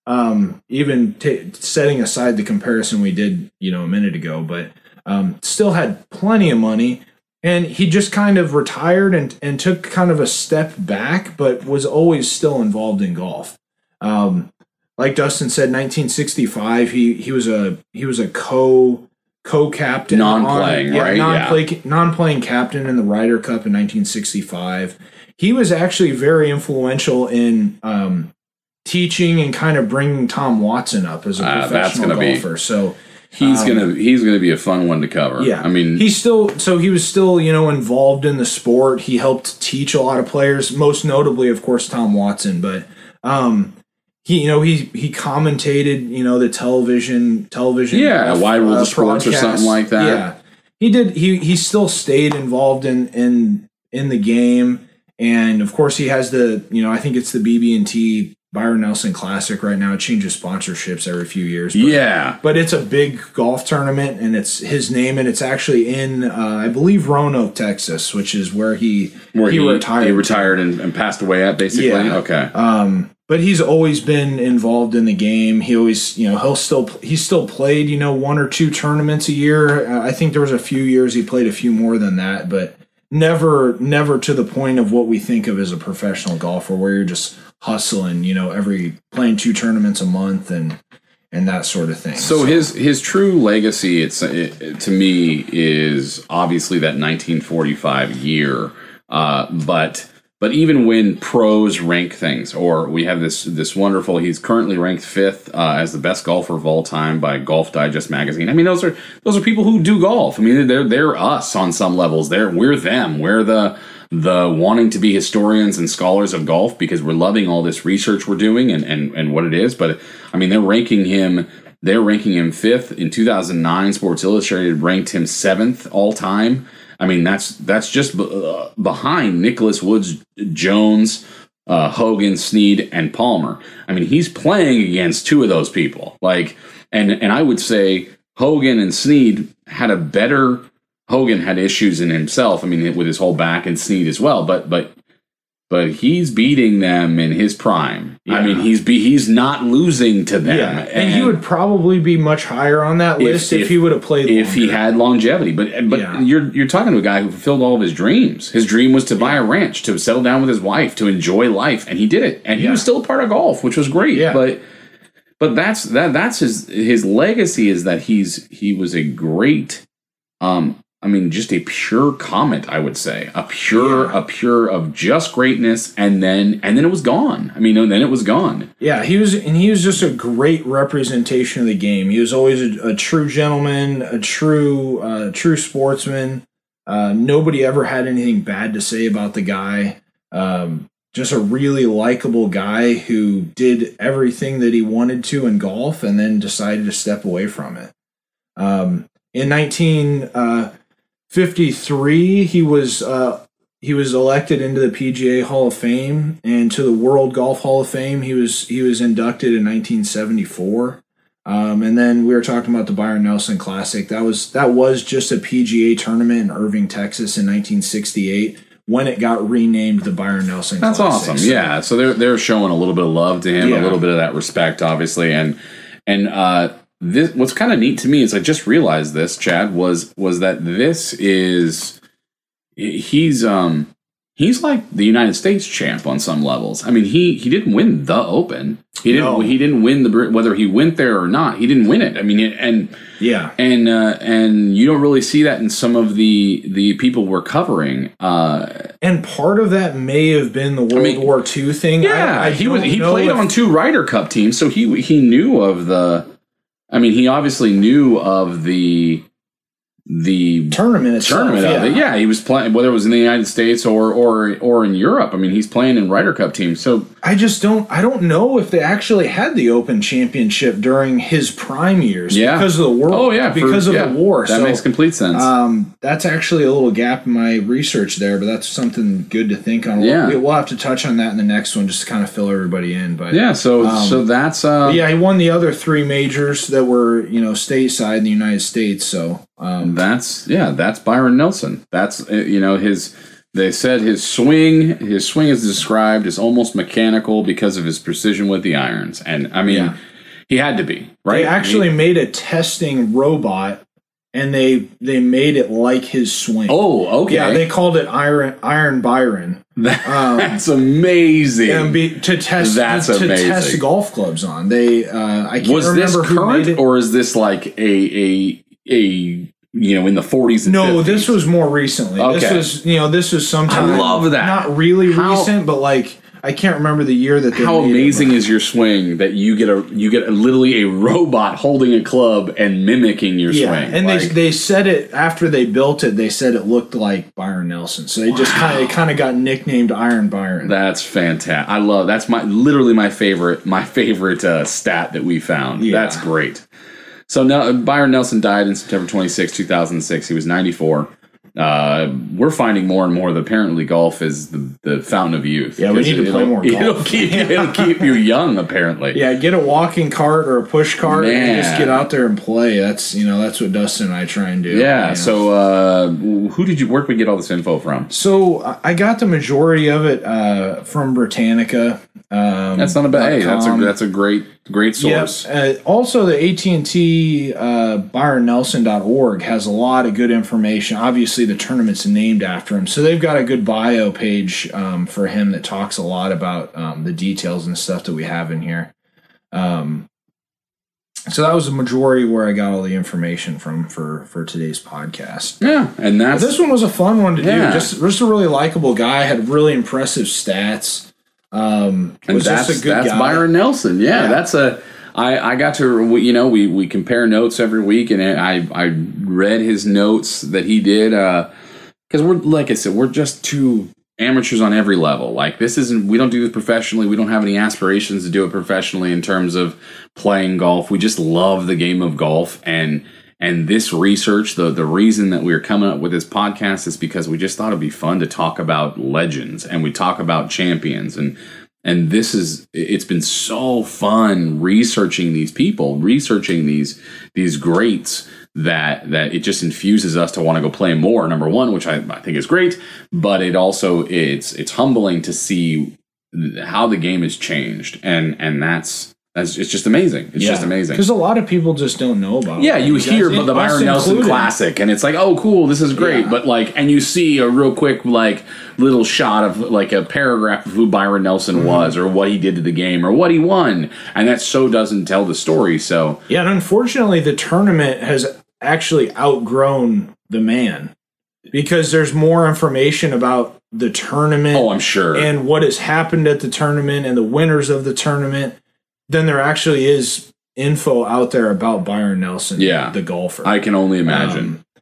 um, even t- setting aside the comparison we did, you know, a minute ago. But um, still had plenty of money, and he just kind of retired and and took kind of a step back, but was always still involved in golf. Um, like Dustin said, nineteen sixty-five, he he was a he was a co co-captain, non-playing, on, yeah, right? Non-play, yeah. non-playing captain in the Ryder Cup in nineteen sixty-five. He was actually very influential in um, teaching and kind of bringing Tom Watson up as a uh, professional golfer. Be, so he's um, gonna he's gonna be a fun one to cover. Yeah, I mean, he's still so he was still you know involved in the sport. He helped teach a lot of players, most notably, of course, Tom Watson. But um, he you know he he commentated you know the television television yeah, uh, Wide World uh, of Sports or something like that. Yeah, he did. He he still stayed involved in in in the game. And of course, he has the, you know, I think it's the B B and T Byron Nelson Classic right now. It changes sponsorships every few years. But, yeah. But it's a big golf tournament, and it's his name, and it's actually in, uh, I believe, Roanoke, Texas, which is where he, where he, he retired. He retired and, and passed away at, basically? Yeah. Okay. Um, but he's always been involved in the game. He always, you know, he'll still, he's still played, you know, one or two tournaments a year. Uh, I think there was a few years he played a few more than that, but Never, never to the point of what we think of as a professional golfer, where you're just hustling, you know, every playing two tournaments a month and and that sort of thing. So, so. his his true legacy, it's it, to me, is obviously that nineteen forty-five year. Uh, but but even when pros rank things, or we have this this wonderful, he's currently ranked fifth uh, as the best golfer of all time by Golf Digest magazine. I mean, those are those are people who do golf. I mean, they're they're us on some levels. They're we're them. We're the the wanting to be historians and scholars of golf because we're loving all this research we're doing and and and what it is. But I mean, they're ranking him. They're ranking him fifth. In two thousand nine, Sports Illustrated ranked him seventh all time. I mean, that's that's just b- uh, behind Nicholas Woods, Jones, uh, Hogan, Snead, and Palmer. I mean, he's playing against two of those people. Like, and and I would say Hogan and Snead had a better. Hogan had issues in himself. I mean, with his whole back, and Snead as well. But but but he's beating them in his prime. Yeah. I mean, he's be, he's not losing to them. Yeah. And, and he would probably be much higher on that list if, if, if he would have played if longer. he had longevity. But but yeah. you're you're talking to a guy who fulfilled all of his dreams. His dream was to buy a ranch, to settle down with his wife, to enjoy life, and he did it. And he yeah. was still a part of golf, which was great. Yeah. But but that's that that's his his legacy is that he's he was a great um I mean, just a pure comet, I would say. A pure, yeah. a pure of just greatness, and then and then it was gone. I mean, and then it was gone. Yeah, he was, and he was just a great representation of the game. He was always a, a true gentleman, a true, uh, true sportsman. Uh, nobody ever had anything bad to say about the guy. Um, just a really likable guy who did everything that he wanted to in golf and then decided to step away from it. Um, in nineteen fifty-three, he was uh, he was elected into the P G A Hall of Fame and to the World Golf Hall of Fame. He was he was inducted in nineteen seventy-four. Um, and then we were talking about the Byron Nelson Classic. That was that was just a P G A tournament in Irving, Texas, in nineteen sixty-eight. When it got renamed the Byron Nelson That's Classic. awesome. So, yeah. So they're they're showing a little bit of love to him, Yeah. a little bit of that respect, obviously. And and uh, this what's kind of neat to me is I just realized this, Chad, was was that this is he's um he's like the United States champ on some levels. I mean, he he didn't win the Open. He didn't No. he didn't win the whether he went there or not. He didn't win it. I mean, and Yeah. and uh, and you don't really see that in some of the the people we're covering. Uh, And part of that may have been the World mean, War Two thing. Yeah, I, I he was. don't He know played if- on two Ryder Cup teams, so he he knew of the. I mean, he obviously knew of the the tournament itself. tournament yeah. of it. Yeah, he was playing whether it was in the United States or or or in Europe. I mean, he's playing in Ryder Cup teams. So I just don't. I don't know if they actually had the Open Championship during his prime years. Yeah. because of the world. oh yeah, for- because of yeah, the war. That so, makes complete sense. Um, that's actually a little gap in my research there, but that's something good to think on. Yeah. We'll, we'll have to touch on that in the next one just to kind of fill everybody in. But yeah. So um, so that's uh yeah, he won the other three majors that were you know stateside in the United States. So um, That's yeah, that's Byron Nelson. That's uh, you know his. They said his swing, his swing is described as almost mechanical because of his precision with the irons, and I mean, Yeah. he had to be right. they actually made a testing robot, and they they made it like his swing. oh, okay, Yeah, they called it Iron Iron Byron. that's amazing. And be, to test That's to amazing. test golf clubs on. They uh, I can't Was this remember who current, made it. or is this like a a a you know in the forties? and No, fifties? this was more recently. This Okay. was you know this was sometime. I love that. Not really How- recent, but like I can't remember the year that they How made amazing it, is your swing that you get a you get a, literally a robot holding a club and mimicking your but- yeah, swing? and Like, they they said it after they built it. They said it looked like Byron Nelson, so they just kind of it kind of got nicknamed Iron Byron. that's fantastic. I love that's my literally my favorite my favorite uh, stat that we found. Yeah. That's great. So now Byron Nelson died in September twenty-sixth, two thousand six. He was ninety-four. Uh, we're finding more and more that apparently golf is the, the fountain of youth. Yeah, we need to It'll- play more It'll golf. keep it'll keep you young. Apparently, Yeah, get a walking cart or a push cart and just Man. get out there and play. That's you know that's what Dustin and I try and do. Yeah. you know. So, uh, who did you where can we get all this info from? So I- I got the majority of it uh, from Britannica. Um, That's not a bad. Hey, that's a .com. that's a great great source. Yep. Uh, also, the A T and T uh, Byron Nelson dot org has a lot of good information. Obviously, the tournament's named after him, so they've got a good bio page um, for him that talks a lot about um, the details and stuff that we have in here. Um, so that was the majority where I got all the information from for for today's podcast. Yeah, and that's This one was a fun one to Yeah. do. Just just a really likable guy, had really impressive stats. Um, and was that's just a good that's guy. Byron Nelson. Yeah, Yeah. that's a. I I got to we- you know we we compare notes every week, and I I read his notes that he did because we're like I said we're just two amateurs on every level. Like this isn't we don't do this professionally. We don't have any aspirations to do it professionally in terms of playing golf. We just love the game of golf and. And this research, the the reason that we are coming up with this podcast is because we just thought it'd be fun to talk about legends and we talk about champions and and this is it's been so fun researching these people, researching these these greats that that it just infuses us to want to go play more. Number one, which I, I think is great, but it also it's it's humbling to see how the game has changed and and that's. That's, it's just amazing. It's just amazing. Because a lot of people just don't know about. Yeah, it. you guys- hear about the us Byron Nelson included. Classic, and it's like, oh, cool, this is great. Yeah. But like, and you see a real quick like little shot of like a paragraph of who Byron Nelson Mm-hmm. was, or what he did to the game, or what he won, and that so doesn't tell the story. So Yeah, and unfortunately, the tournament has actually outgrown the man because there's more information about the tournament. oh, I'm sure. and what has happened at the tournament and the winners of the tournament than there actually is info out there about Byron Nelson, Yeah. the golfer. I can only imagine. Um,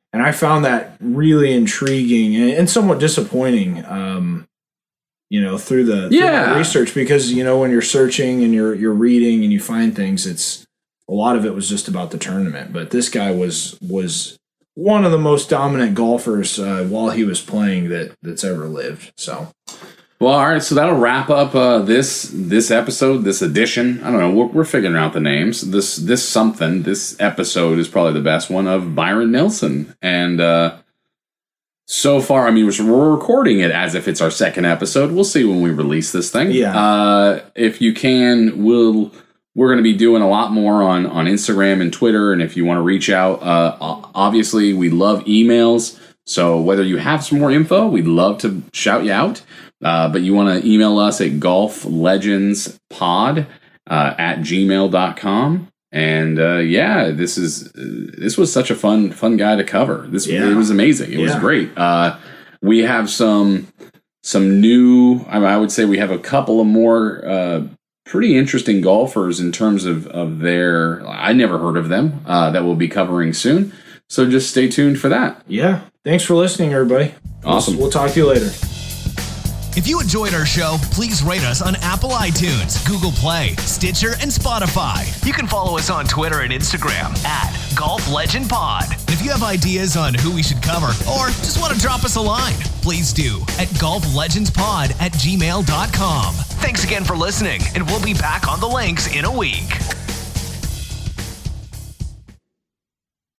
And I found that really intriguing and, and somewhat disappointing, um, you know, through the, yeah. through the research, because, you know, when you're searching and you're, you're reading and you find things, it's a lot of it was just about the tournament. But this guy was, was one of the most dominant golfers uh, while he was playing that that's ever lived. So. Well, all right, so that'll wrap up uh, this this episode, this edition. I don't know, we're, we're figuring out the names. This this something, this episode is probably the best one of Byron Nelson. And uh, so far, I mean, we're recording it as if it's our second episode. We'll see when we release this thing. Yeah. Uh, if you can, we'll we're going to be doing a lot more on on Instagram and Twitter. And if you want to reach out, uh, obviously we love emails. So whether you have some more info, we'd love to shout you out. Uh, but you want to email us at golflegendspod uh, at gmail dot com. And uh, yeah, this is uh, this was such a fun fun guy to cover. This yeah. It was amazing. It yeah. was great. Uh, we have some some new. I, mean, I would say we have a couple of more uh, pretty interesting golfers in terms of of their. I never heard of them uh, that we'll be covering soon. So just stay tuned for that. Yeah. Thanks for listening, everybody. Awesome. We'll, we'll talk to you later. If you enjoyed our show, please rate us on Apple iTunes, Google Play, Stitcher, and Spotify. You can follow us on Twitter and Instagram at Golf Legend Pod. And if you have ideas on who we should cover or just want to drop us a line, please do at golflegendspod at gmail dot com. Thanks again for listening, and we'll be back on the links in a week.